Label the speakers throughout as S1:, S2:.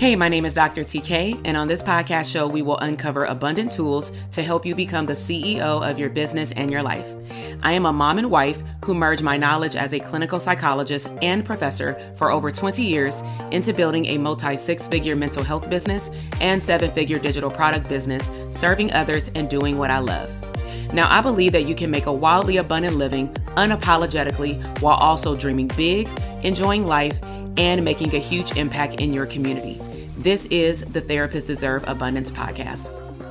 S1: Hey, my name is Dr. TK, and on this podcast show, we will uncover abundant tools to help you become the CEO of your business and your life. I am a mom and wife who merged my knowledge as a clinical psychologist and professor for over 20 years into building a multi-six-figure mental health business and seven-figure digital product business, serving others and doing what I love. Now, I believe that you can make a wildly abundant living unapologetically while also dreaming big, enjoying life, and making a huge impact in your community. This is the Therapists Deserve Abundance podcast.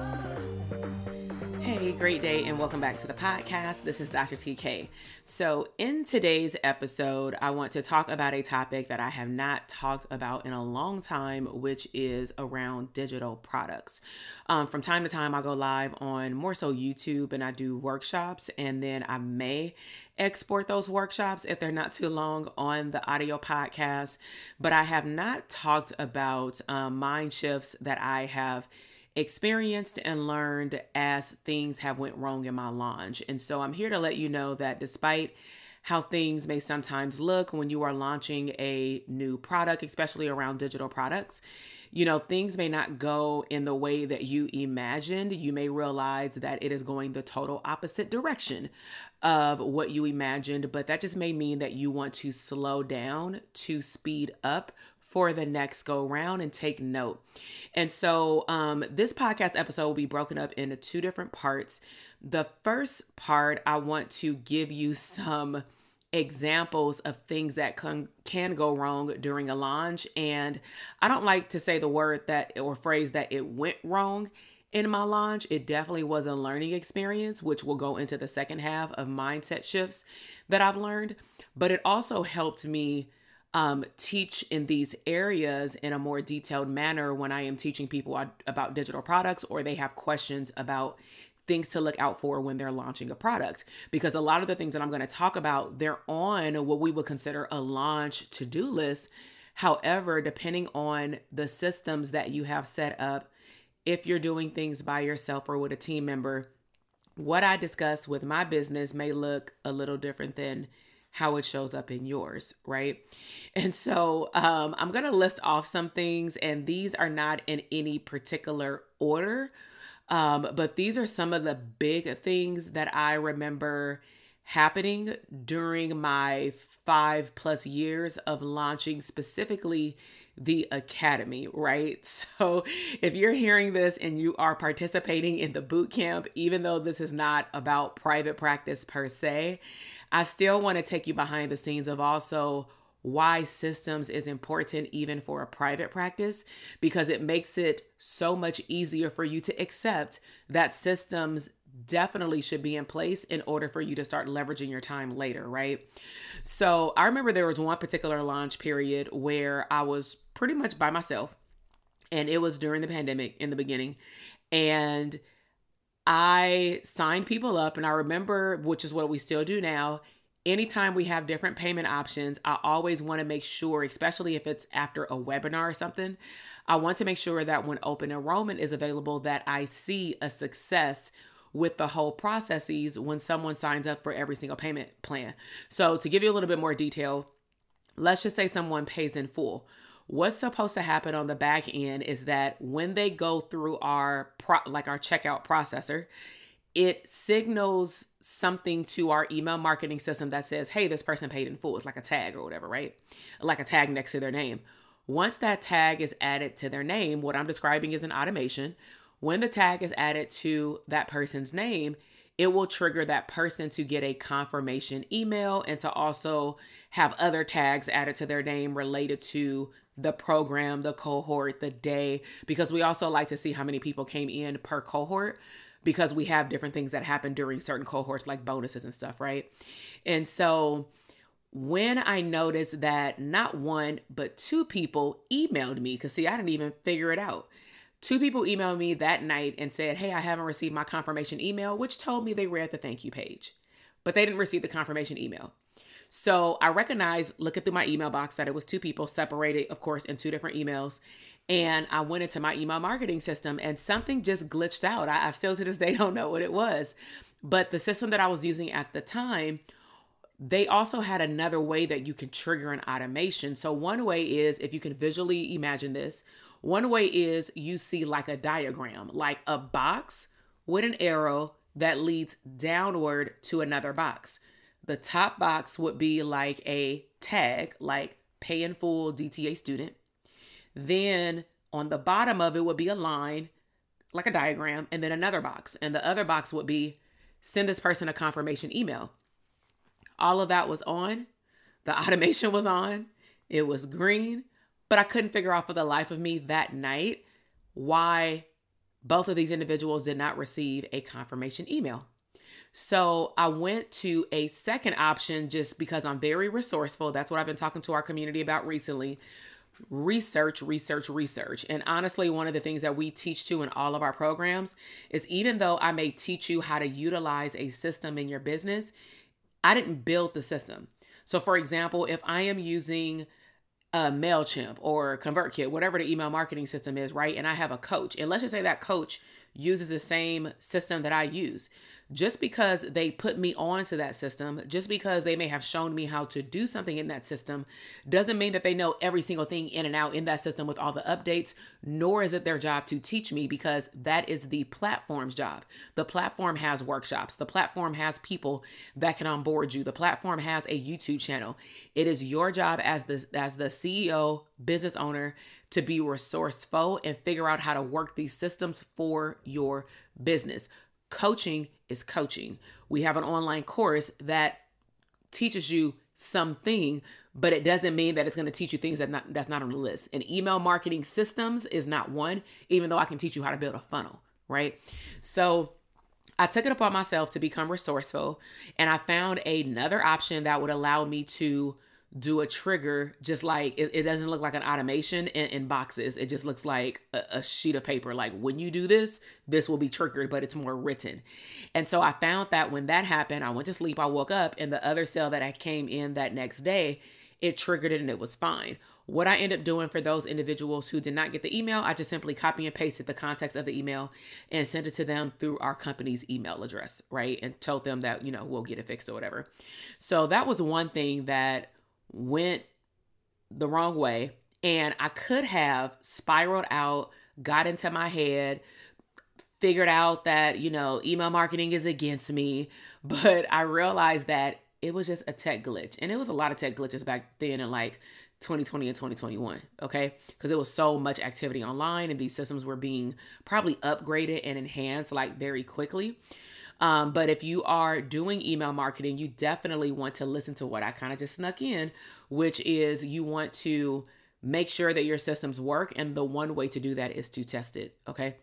S1: Hey, great day and welcome back to the podcast. This is Dr. TK. So in today's episode, I want to talk about a topic that I have not talked about in a long time, which is around digital products. From time to time, I go live on more so YouTube and I do workshops, and then I may export those workshops if they're not too long on the audio podcast. But I have not talked about mind shifts that I have experienced and learned as things have went wrong in my launch. And so I'm here to let you know that despite how things may sometimes look when you are launching a new product, especially around digital products, things may not go in the way that you imagined. You may realize that it is going the total opposite direction of what you imagined, but that just may mean that you want to slow down to speed up for the next go round and take note. And so this podcast episode will be broken up into two different parts. The first part, I want to give you some examples of things that can go wrong during a launch. And I don't like to say the word that or phrase that it went wrong in my launch. It definitely was a learning experience, which will go into the second half of mindset shifts that I've learned. But it also helped me teach in these areas in a more detailed manner when I am teaching people about digital products, or they have questions about things to look out for when they're launching a product. Because a lot of the things that I'm going to talk about, they're on what we would consider a launch to-do list. However, depending on the systems that you have set up, if you're doing things by yourself or with a team member, what I discuss with my business may look a little different than how it shows up in yours, right? And so I'm going to list off some things, and these are not in any particular order, but these are some of the big things that I remember happening during my 5+ years of launching specifically the Academy, right? So if you're hearing this and you are participating in the boot camp, even though this is not about private practice per se, I still want to take you behind the scenes of also why systems is important even for a private practice, because it makes it so much easier for you to accept that systems definitely should be in place in order for you to start leveraging your time later, right? So I remember there was one particular launch period where I was pretty much by myself, and it was during the pandemic in the beginning, and I signed people up. And I remember, which is what we still do now, anytime we have different payment options, I always want to make sure, especially if it's after a webinar or something, I want to make sure that when open enrollment is available, that I see a success with the whole processes when someone signs up for every single payment plan. So to give you a little bit more detail, let's just say someone pays in full. What's supposed to happen on the back end is that when they go through our checkout processor, it signals something to our email marketing system that says, hey, this person paid in full. It's like a tag or whatever, right? Like a tag next to their name. Once that tag is added to their name, what I'm describing is an automation. When the tag is added to that person's name, it will trigger that person to get a confirmation email and to also have other tags added to their name related to the program, the cohort, the day, because we also like to see how many people came in per cohort, because we have different things that happen during certain cohorts, like bonuses and stuff, right? And so when I noticed that not one, but two people emailed me, because see, I didn't even figure it out. Two people emailed me that night and said, hey, I haven't received my confirmation email, which told me they read the thank you page, but they didn't receive the confirmation email. So I recognized, looking through my email box, that it was two people separated, of course, in two different emails. And I went into my email marketing system and something just glitched out. I still to this day don't know what it was. But the system that I was using at the time they also had another way that you can trigger an automation. So one way is, if you can visually imagine this, one way is you see like a diagram, like a box with an arrow that leads downward to another box. The top box would be like a tag, like pay in full DTA student. Then on the bottom of it would be a line, like a diagram, and then another box. And the other box would be send this person a confirmation email. All of that was on. The automation was on. It was green, but I couldn't figure out for the life of me that night why both of these individuals did not receive a confirmation email. So I went to a second option just because I'm very resourceful. That's what I've been talking to our community about recently. Research. And honestly, one of the things that we teach to in all of our programs is, even though I may teach you how to utilize a system in your business, I didn't build the system. So for example, if I am using a MailChimp or ConvertKit, whatever the email marketing system is, right? And I have a coach, and let's just say that coach uses the same system that I use. Just because they put me onto that system, just because they may have shown me how to do something in that system, doesn't mean that they know every single thing in and out in that system with all the updates, nor is it their job to teach me, because that is the platform's job. The platform has workshops. The platform has people that can onboard you. The platform has a YouTube channel. It is your job as the CEO, business owner, to be resourceful and figure out how to work these systems for your business. Coaching is coaching. We have an online course that teaches you something, but it doesn't mean that it's going to teach you things that's not on the list. And email marketing systems is not one, even though I can teach you how to build a funnel, right? So I took it upon myself to become resourceful, and I found another option that would allow me to do a trigger, just like it doesn't look like an automation in boxes. It just looks like a sheet of paper. Like, when you do this, this will be triggered, but it's more written. And so I found that when that happened, I went to sleep, I woke up, and the other sale that I came in that next day, it triggered it and it was fine. What I ended up doing for those individuals who did not get the email, I just simply copy and pasted the context of the email and sent it to them through our company's email address, right? And told them that, we'll get it fixed or whatever. So that was one thing that went the wrong way, and I could have spiraled out, got into my head, figured out that, email marketing is against me, but I realized that it was just a tech glitch. And it was a lot of tech glitches back then in like 2020 and 2021, okay? Because there was so much activity online, and these systems were being probably upgraded and enhanced like very quickly. But if you are doing email marketing, you definitely want to listen to what I kind of just snuck in, which is you want to make sure that your systems work. And the one way to do that is to test it. Okay.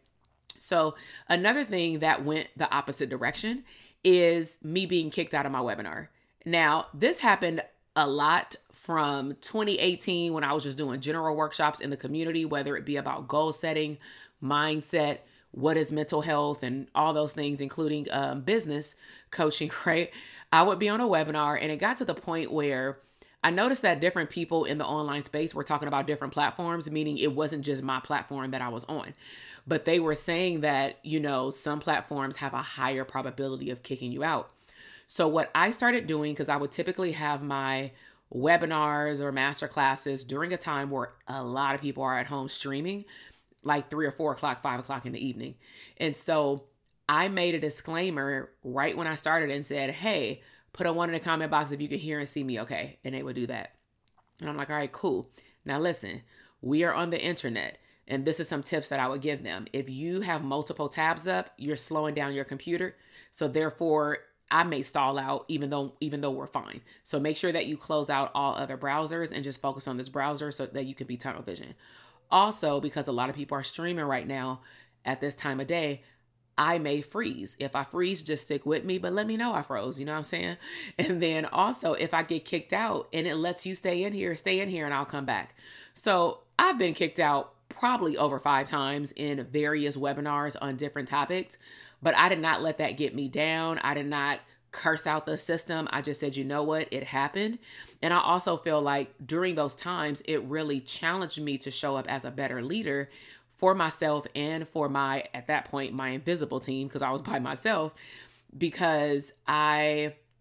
S1: So another thing that went the opposite direction is me being kicked out of my webinar. Now, this happened a lot from 2018 when I was just doing general workshops in the community, whether it be about goal setting, mindset, what is mental health, and all those things, including business coaching, right? I would be on a webinar, and it got to the point where I noticed that different people in the online space were talking about different platforms, meaning it wasn't just my platform that I was on, but they were saying that, some platforms have a higher probability of kicking you out. So what I started doing, because I would typically have my webinars or master classes during a time where a lot of people are at home streaming, like 3 or 4 o'clock, 5 o'clock in the evening. And so I made a disclaimer right when I started and said, hey, put a 1 in the comment box if you can hear and see me okay. And they would do that. And I'm like, all right, cool. Now listen, we are on the internet, and this is some tips that I would give them. If you have multiple tabs up, you're slowing down your computer. So therefore, I may stall out even though we're fine. So make sure that you close out all other browsers and just focus on this browser so that you can be tunnel vision. Also, because a lot of people are streaming right now at this time of day, I may freeze. If I freeze, just stick with me, but let me know I froze. You know what I'm saying? And then also, if I get kicked out and it lets you stay in here and I'll come back. So I've been kicked out probably over 5 times in various webinars on different topics, but I did not let that get me down. I did not curse out the system. I just said, you know what? It happened. And I also feel like during those times, it really challenged me to show up as a better leader for myself and for at that point, my invisible team, because I was by myself, because I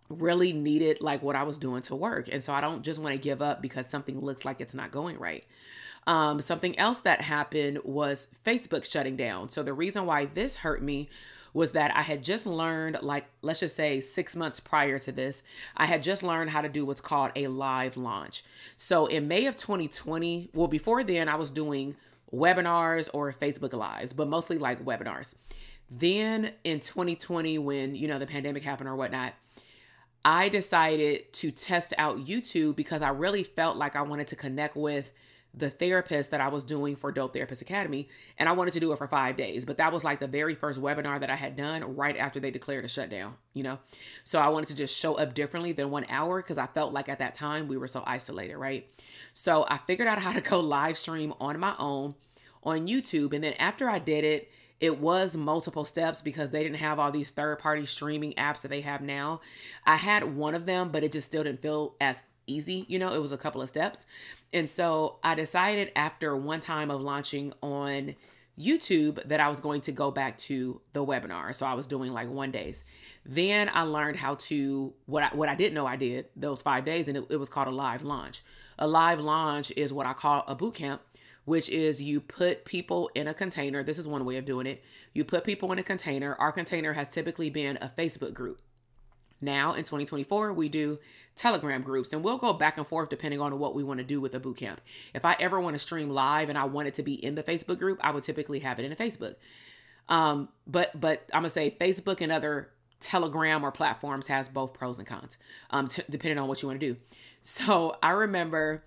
S1: really needed like what I was doing to work. And so I don't just want to give up because something looks like it's not going right. Something else that happened was Facebook shutting down. So the reason why this hurt me was that I had just learned, like, let's just say 6 months prior to this, I had just learned how to do what's called a live launch. So in May of 2020, well, before then, I was doing webinars or Facebook Lives, but mostly like webinars. Then in 2020, when, the pandemic happened or whatnot, I decided to test out YouTube because I really felt like I wanted to connect with the therapist that I was doing for Dope Therapist Academy. And I wanted to do it for 5 days, but that was like the very first webinar that I had done right after they declared a shutdown, So I wanted to just show up differently than 1 hour because I felt like at that time we were so isolated, right? So I figured out how to go live stream on my own on YouTube. And then after I did it, it was multiple steps because they didn't have all these third-party streaming apps that they have now. I had one of them, but it just still didn't feel as easy. It was a couple of steps. And so I decided after one time of launching on YouTube that I was going to go back to the webinar. So I was doing like 1 days. Then I learned how to, what I didn't know I did those 5 days, and it was called a live launch. A live launch is what I call a boot camp, which is you put people in a container. This is one way of doing it. You put people in a container. Our container has typically been a Facebook group. Now in 2024, we do Telegram groups, and we'll go back and forth depending on what we want to do with a boot camp. If I ever want to stream live and I want it to be in the Facebook group, I would typically have it in a Facebook. But I'm gonna say Facebook and other Telegram or platforms has both pros and cons, depending on what you want to do. So I remember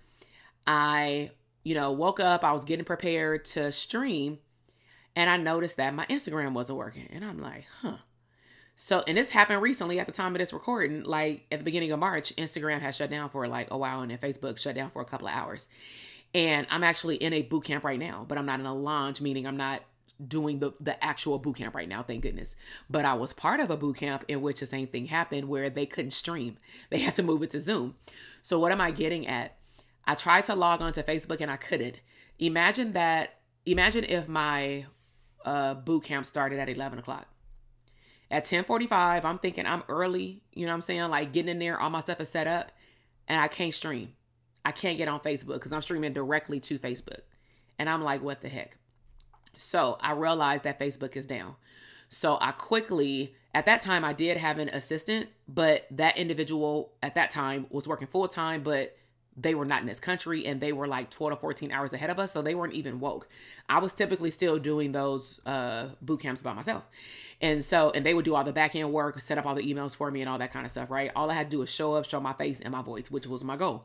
S1: I woke up, I was getting prepared to stream, and I noticed that my Instagram wasn't working. And I'm like, So, and this happened recently at the time of this recording, like at the beginning of March, Instagram had shut down for like a while, and then Facebook shut down for a couple of hours. And I'm actually in a boot camp right now, but I'm not in a launch, meaning I'm not doing the actual boot camp right now, thank goodness. But I was part of a boot camp in which the same thing happened where they couldn't stream. They had to move it to Zoom. So what am I getting at? I tried to log on to Facebook and I couldn't. Imagine if my boot camp started at 11 o'clock. At 10:45, I'm thinking I'm early, you know what I'm saying? Like getting in there, all my stuff is set up, and I can't stream. I can't get on Facebook because I'm streaming directly to Facebook. And I'm like, what the heck? So I realized that Facebook is down. So I quickly, at that time, I did have an assistant, but that individual at that time was working full time, but they were not in this country and they were like 12 to 14 hours ahead of us. So they weren't even woke. I was typically still doing those boot camps by myself. And they would do all the back end work, set up all the emails for me and all that kind of stuff, right? All I had to do was show up, show my face and my voice, which was my goal.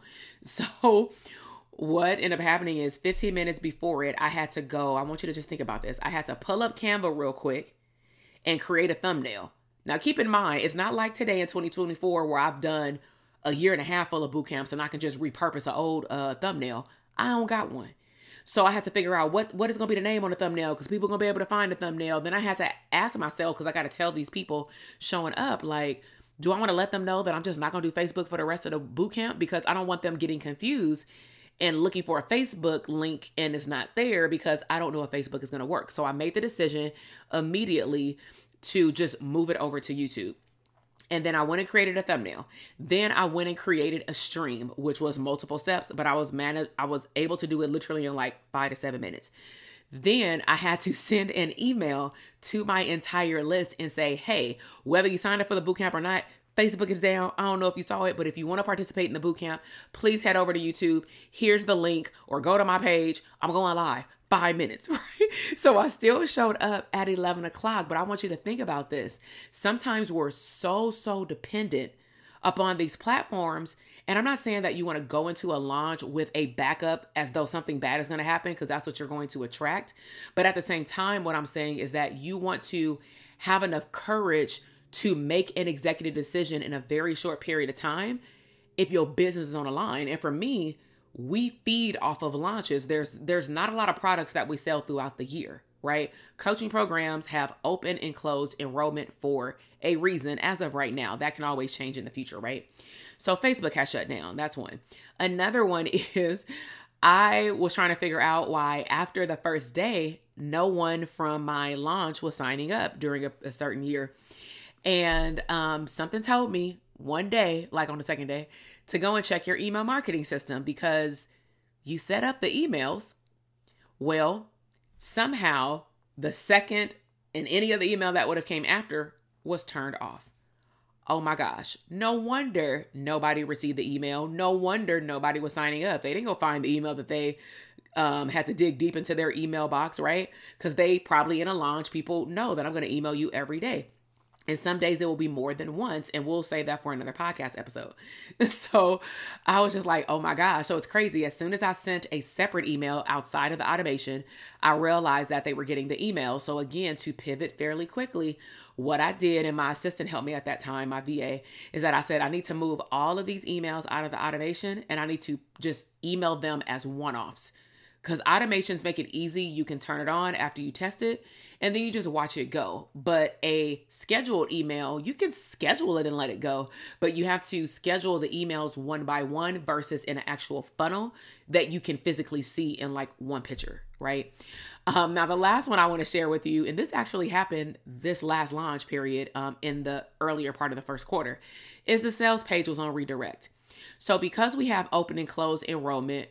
S1: So what ended up happening is 15 minutes before it, I had to go. I want you to just think about this. I had to pull up Canva real quick and create a thumbnail. Now, keep in mind, it's not like today in 2024 where I've done a year and a half full of boot camps and I can just repurpose an old thumbnail. I don't got one. So I had to figure out what is going to be the name on the thumbnail because people are going to be able to find the thumbnail. Then I had to ask myself, because I got to tell these people showing up, like, do I want to let them know that I'm just not going to do Facebook for the rest of the boot camp? Because I don't want them getting confused and looking for a Facebook link and it's not there because I don't know if Facebook is going to work. So I made the decision immediately to just move it over to YouTube. And then I went and created a thumbnail. Then I went and created a stream, which was multiple steps, but I was able to do it literally in like 5 to 7 minutes. Then I had to send an email to my entire list and say, hey, whether you signed up for the bootcamp or not, Facebook is down. I don't know if you saw it, but if you want to participate in the bootcamp, please head over to YouTube. Here's the link, or go to my page. I'm going live 5 minutes, right? So I still showed up at 11 o'clock, but I want you to think about this. Sometimes we're so dependent upon these platforms. And I'm not saying that you want to go into a launch with a backup as though something bad is going to happen, because that's what you're going to attract. But at the same time, what I'm saying is that you want to have enough courage to make an executive decision in a very short period of time if your business is on the line. And for me, we feed off of launches. There's not a lot of products that we sell throughout the year, right? Coaching programs have open and closed enrollment for a reason as of right now. That can always change in the future, right? So Facebook has shut down. That's one. Another one is I was trying to figure out why after the first day, no one from my launch was signing up during a certain year. And something told me one day, like on the second day, to go and check your email marketing system because you set up the emails. Well, somehow the second and any other email that would have came after was turned off. Oh my gosh. No wonder nobody received the email. No wonder nobody was signing up. They didn't go find the email that they had to dig deep into their email box, right? Because they probably in a launch, people know that I'm going to email you every day. And some days it will be more than once, and we'll save that for another podcast episode. So I was just like, oh my gosh. So it's crazy. As soon as I sent a separate email outside of the automation, I realized that they were getting the email. So again, to pivot fairly quickly, what I did, and my assistant helped me at that time, my VA, is that I said, I need to move all of these emails out of the automation, and I need to just email them as one-offs. Because automations make it easy. You can turn it on after you test it, and then you just watch it go. But a scheduled email, you can schedule it and let it go, but you have to schedule the emails one by one versus in an actual funnel that you can physically see in like one picture, right? Now, the last one I want to share with you, and this actually happened this last launch period in the earlier part of the first quarter, is the sales page was on redirect. So because we have open and close enrollment,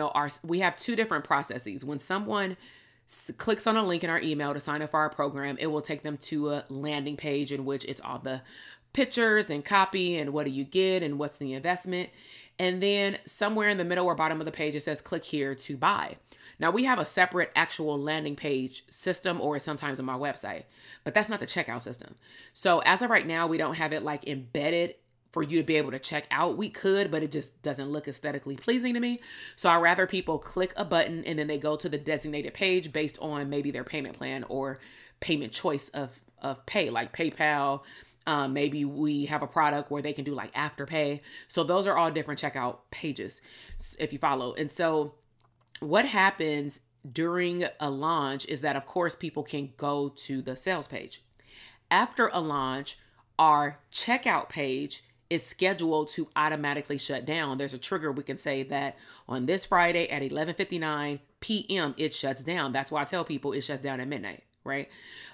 S1: we have two different processes. When someone clicks on a link in our email to sign up for our program, it will take them to a landing page in which it's all the pictures and copy and what do you get and what's the investment. And then somewhere in the middle or bottom of the page, it says click here to buy. Now we have a separate actual landing page system, or sometimes on my website, but that's not the checkout system. So as of right now, we don't have it like embedded for you to be able to check out. We could, but it just doesn't look aesthetically pleasing to me. So I'd rather people click a button and then they go to the designated page based on maybe their payment plan or payment choice of pay, like PayPal. Maybe we have a product where they can do like Afterpay. So those are all different checkout pages if you follow. And so what happens during a launch is that, of course, people can go to the sales page. After a launch, our checkout page is scheduled to automatically shut down. There's a trigger. We can say that on this Friday at 11:59 p.m. it shuts down. That's why I tell people it shuts down at midnight, right?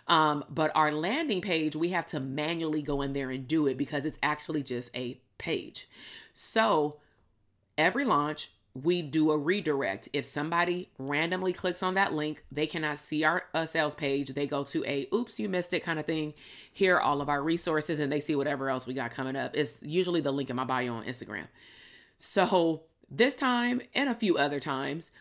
S1: But our landing page, we have to manually go in there and do it because it's actually just a page. So every launch, we do a redirect. If somebody randomly clicks on that link, they cannot see our sales page. They go to a oops, you missed it kind of thing. Here are all of our resources, and they see whatever else we got coming up. It's usually the link in my bio on Instagram. So this time and a few other times,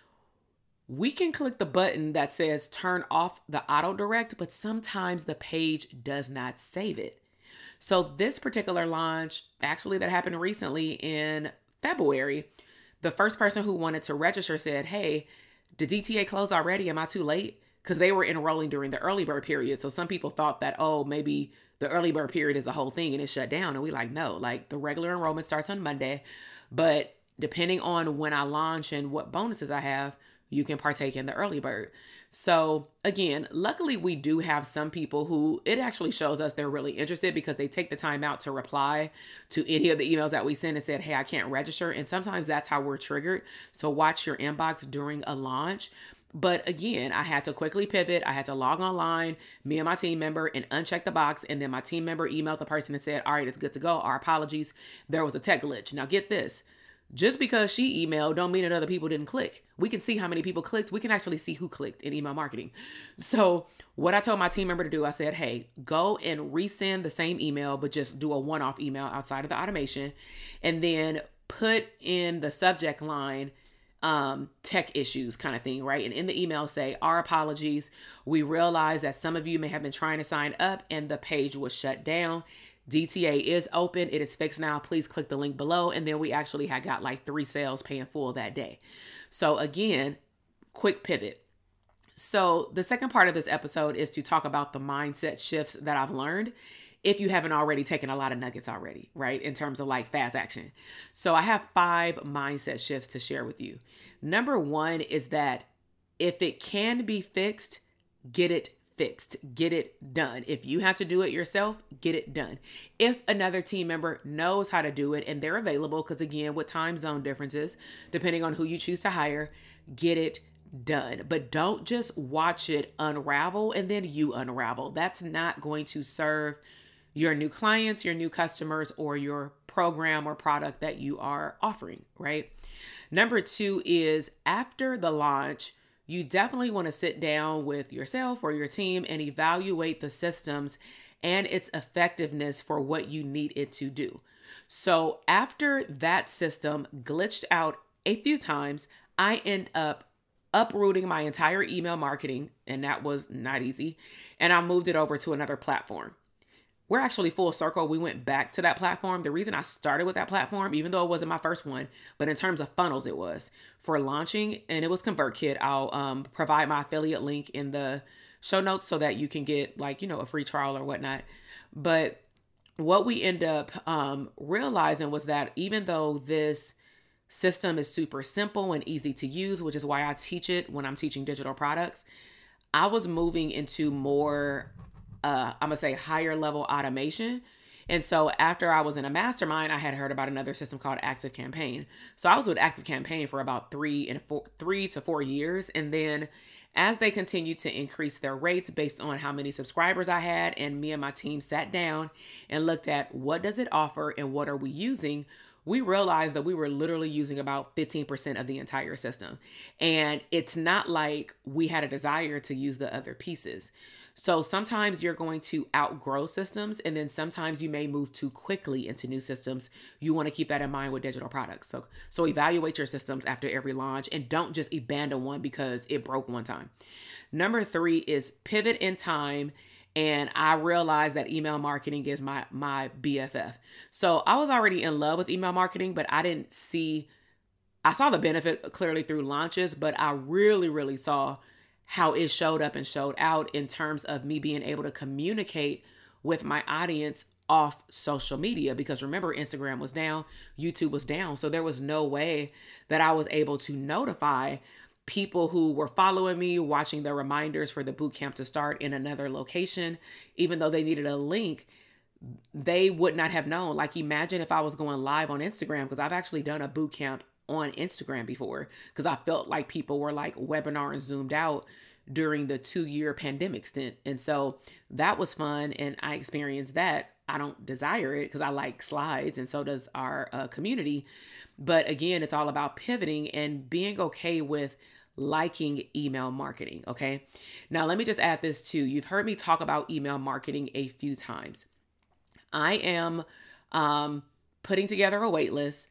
S1: we can click the button that says turn off the auto direct, but sometimes the page does not save it. So this particular launch, actually that happened recently in February, the first person who wanted to register said, hey, did DTA close already? Am I too late? Because they were enrolling during the early bird period. So some people thought that, oh, maybe the early bird period is the whole thing and it shut down. And we like, no, like the regular enrollment starts on Monday. But depending on when I launch and what bonuses I have, you can partake in the early bird. So again, luckily we do have some people who it actually shows us they're really interested because they take the time out to reply to any of the emails that we send and said, hey, I can't register. And sometimes that's how we're triggered. So watch your inbox during a launch. But again, I had to quickly pivot. I had to log online, me and my team member, and uncheck the box. And then my team member emailed the person and said, all right, it's good to go. Our apologies. There was a tech glitch. Now get this. Just because she emailed don't mean that other people didn't click. We can see how many people clicked. We can actually see who clicked in email marketing. So what I told my team member to do, I said, hey, go and resend the same email, but just do a one-off email outside of the automation. And then put in the subject line, tech issues kind of thing, right? And in the email say, our apologies. We realize that some of you may have been trying to sign up and the page was shut down. DTA is open. It is fixed now. Please click the link below. And then we actually had got like 3 sales paying full that day. So again, quick pivot. So the second part of this episode is to talk about the mindset shifts that I've learned. If you haven't already taken a lot of nuggets already, right? In terms of like fast action. So I have 5 mindset shifts to share with you. Number 1 is that if it can be fixed, get it fixed, get it done. If you have to do it yourself, get it done. If another team member knows how to do it and they're available, because again, with time zone differences, depending on who you choose to hire, get it done. But don't just watch it unravel and then you unravel. That's not going to serve your new clients, your new customers, or your program or product that you are offering, right? Number two is after the launch, you definitely want to sit down with yourself or your team and evaluate the systems and its effectiveness for what you need it to do. So after that system glitched out a few times, I end up uprooting my entire email marketing, and that was not easy. And I moved it over to another platform. We're actually full circle. We went back to that platform. The reason I started with that platform, even though it wasn't my first one, but in terms of funnels, it was for launching, and it was ConvertKit. I'll provide my affiliate link in the show notes so that you can get a free trial or whatnot. But what we end up realizing was that even though this system is super simple and easy to use, which is why I teach it when I'm teaching digital products, I was moving into more I'm gonna say higher level automation. And so after I was in a mastermind, I had heard about another system called ActiveCampaign. So I was with ActiveCampaign for about 3 to 4 years. And then as they continued to increase their rates based on how many subscribers I had, and me and my team sat down and looked at what does it offer and what are we using, we realized that we were literally using about 15% of the entire system. And it's not like we had a desire to use the other pieces. So sometimes you're going to outgrow systems, and then sometimes you may move too quickly into new systems. You want to keep that in mind with digital products. So evaluate your systems after every launch, and don't just abandon one because it broke one time. Number 3 is pivot in time. And I realized that email marketing is my BFF. So I was already in love with email marketing, but I saw the benefit clearly through launches, but I really saw how it showed up and showed out in terms of me being able to communicate with my audience off social media. Because remember, Instagram was down, YouTube was down. So there was no way that I was able to notify people who were following me, watching the reminders for the boot camp to start in another location. Even though they needed a link, they would not have known. Like, imagine if I was going live on Instagram, because I've actually done a boot camp on Instagram before, because I felt like people were like webinar and zoomed out during the 2-year pandemic stint. And so that was fun. And I experienced that. I don't desire it because I like slides, and so does our community. But again, it's all about pivoting and being okay with liking email marketing. Okay. Now let me just add this too. You've heard me talk about email marketing a few times. I am putting together a wait list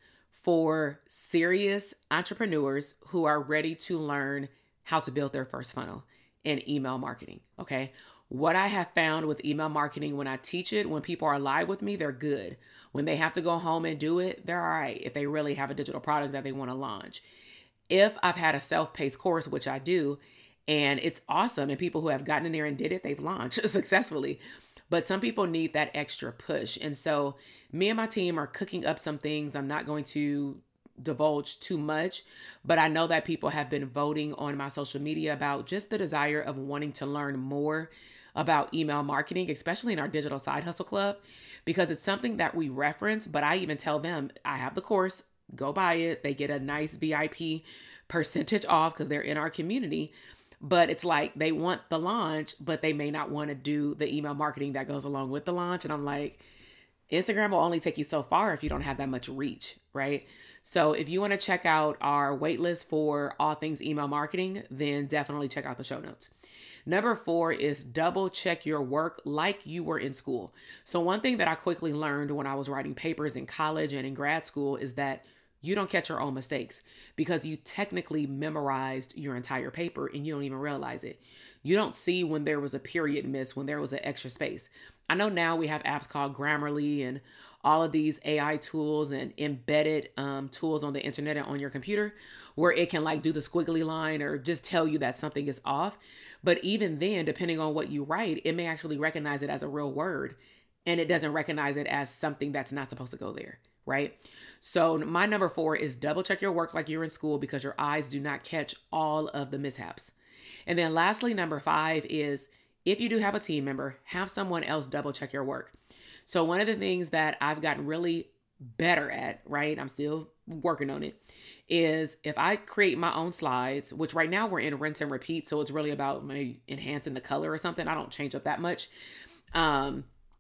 S1: for serious entrepreneurs who are ready to learn how to build their first funnel in email marketing. Okay. What I have found with email marketing, when I teach it, when people are live with me, they're good. When they have to go home and do it, they're all right if they really have a digital product that they want to launch. If I've had a self-paced course, which I do, and it's awesome, and people who have gotten in there and did it, they've launched successfully. But some people need that extra push. And so me and my team are cooking up some things. I'm not going to divulge too much, but I know that people have been voting on my social media about just the desire of wanting to learn more about email marketing, especially in our digital side hustle club, because it's something that we reference. But I even tell them, I have the course, go buy it. They get a nice VIP percentage off because they're in our community. But it's like they want the launch, but they may not want to do the email marketing that goes along with the launch. And I'm like, Instagram will only take you so far if you don't have that much reach, right? So if you want to check out our waitlist for all things email marketing, then definitely check out the show notes. Number 4 is double check your work like you were in school. So one thing that I quickly learned when I was writing papers in college and in grad school is that you don't catch your own mistakes because you technically memorized your entire paper and you don't even realize it. You don't see when there was a period miss, when there was an extra space. I know now we have apps called Grammarly and all of these AI tools and embedded tools on the internet and on your computer where it can like do the squiggly line or just tell you that something is off. But even then, depending on what you write, it may actually recognize it as a real word and it doesn't recognize it as something that's not supposed to go there, right? So my number 4 is double check your work like you're in school because your eyes do not catch all of the mishaps. And then lastly, number 5 is if you do have a team member, have someone else double check your work. So one of the things that I've gotten really better at, right? I'm still working on it, is if I create my own slides, which right now we're in rinse and repeat. So it's really about maybe enhancing the color or something. I don't change up that much.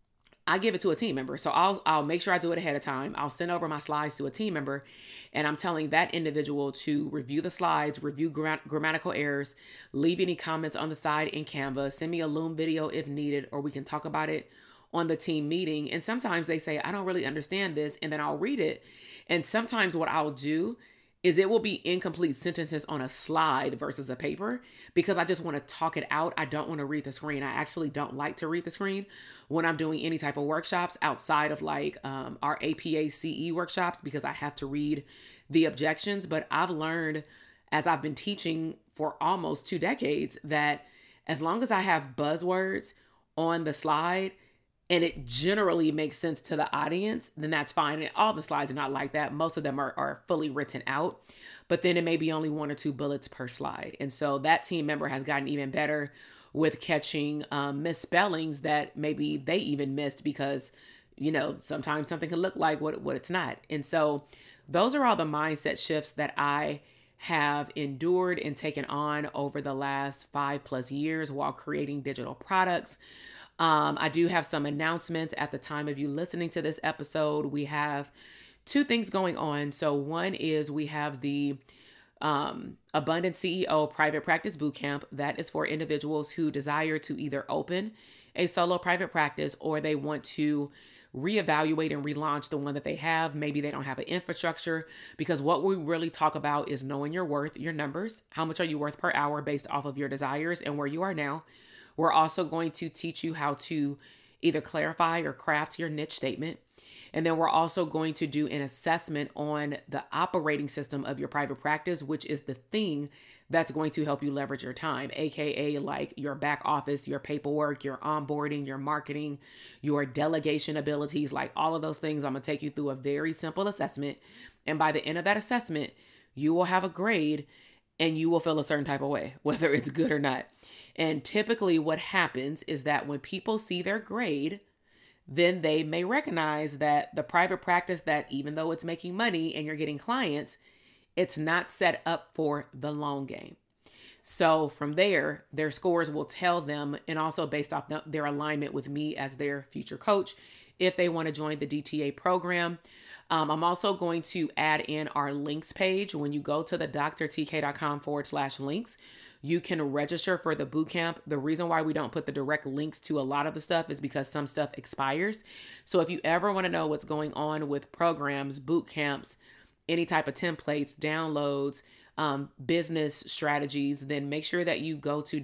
S1: I give it to a team member. So I'll make sure I do it ahead of time. I'll send over my slides to a team member, and I'm telling that individual to review the slides, review grammatical errors, leave any comments on the side in Canva, send me a Loom video if needed, or we can talk about it on the team meeting. And sometimes they say, I don't really understand this, and then I'll read it. And sometimes what I'll do is it will be incomplete sentences on a slide versus a paper, because I just want to talk it out. I don't want to read the screen. I actually don't like to read the screen when I'm doing any type of workshops outside of like our APA CE workshops, because I have to read the objections. But I've learned, as I've been teaching for almost 2 decades, that as long as I have buzzwords on the slide and it generally makes sense to the audience, then that's fine. And all the slides are not like that. Most of them are fully written out, but then it may be only 1 or 2 bullets per slide. And so that team member has gotten even better with catching misspellings that maybe they even missed, because, you know, sometimes something can look like what it's not. And so those are all the mindset shifts that I have endured and taken on over the last 5+ years while creating digital products. I do have some announcements at the time of you listening to this episode. We have 2 things going on. So one is we have the Abundant CEO Private Practice Bootcamp. That is for individuals who desire to either open a solo private practice, or they want to reevaluate and relaunch the one that they have. Maybe they don't have an infrastructure, because what we really talk about is knowing your worth, your numbers. How much are you worth per hour based off of your desires and where you are now? We're also going to teach you how to either clarify or craft your niche statement. And then we're also going to do an assessment on the operating system of your private practice, which is the thing that's going to help you leverage your time, aka like your back office, your paperwork, your onboarding, your marketing, your delegation abilities, like all of those things. I'm going to take you through a very simple assessment. And by the end of that assessment, you will have a grade and you will feel a certain type of way, whether it's good or not. And typically what happens is that when people see their grade, then they may recognize that the private practice, that even though it's making money and you're getting clients, it's not set up for the long game. So from there, their scores will tell them, and also based off their alignment with me as their future coach, if they want to join the DTA program. I'm also going to add in our links page. When you go to the drtk.com/links, you can register for the bootcamp. The reason why we don't put the direct links to a lot of the stuff is because some stuff expires. So if you ever want to know what's going on with programs, boot camps, any type of templates, downloads, business strategies, then make sure that you go to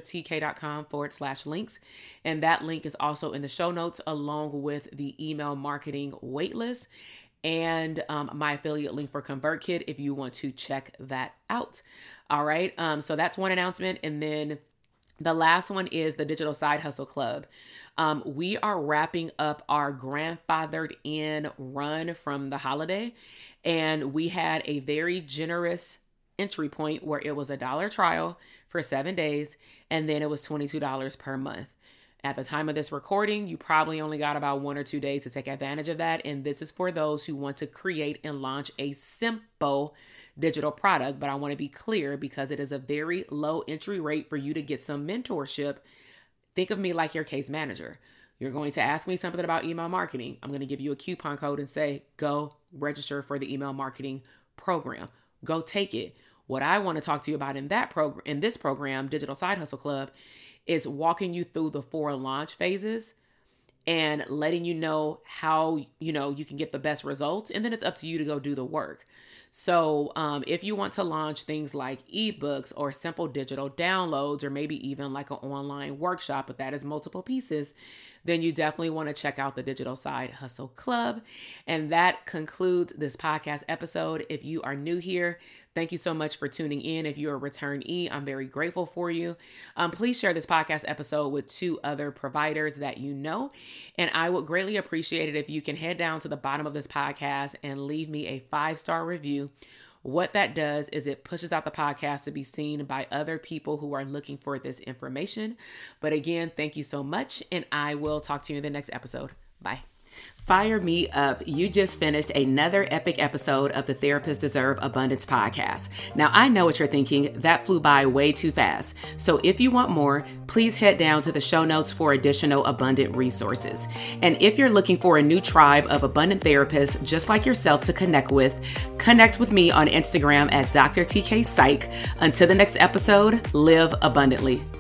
S1: drtk.com/links. And that link is also in the show notes, along with the email marketing waitlist and my affiliate link for ConvertKit if you want to check that out. All right. So that's one announcement. And then the last one is the Digital Side Hustle Club. We are wrapping up our grandfathered in run from the holiday, and we had a very generous entry point where it was $1 trial for 7 days, and then it was $22 per month. At the time of this recording, you probably only got about 1 or 2 days to take advantage of that. And this is for those who want to create and launch a simple digital product. But I want to be clear, because it is a very low entry rate for you to get some mentorship. Think of me like your case manager. You're going to ask me something about email marketing. I'm going to give you a coupon code and say, go register for the email marketing program. Go take it. What I want to talk to you about in this program, Digital Side Hustle Club, is walking you through the 4 launch phases and letting you know how, you can get the best results. And then it's up to you to go do the work. So if you want to launch things like ebooks or simple digital downloads, or maybe even like an online workshop, but that is multiple pieces, then you definitely want to check out the Digital Side Hustle Club. And that concludes this podcast episode. If you are new here, thank you so much for tuning in. If you're a returnee, I'm very grateful for you. Please share this podcast episode with 2 other providers that you know. And I would greatly appreciate it if you can head down to the bottom of this podcast and leave me a 5-star review. What that does is it pushes out the podcast to be seen by other people who are looking for this information. But again, thank you so much, and I will talk to you in the next episode. Bye. Fire me up. You just finished another epic episode of the Therapists Deserve Abundance podcast. Now, I know what you're thinking. That flew by way too fast. So if you want more, please head down to the show notes for additional abundant resources. And if you're looking for a new tribe of abundant therapists just like yourself to connect with me on Instagram at Dr. TK Psych. Until the next episode, live abundantly.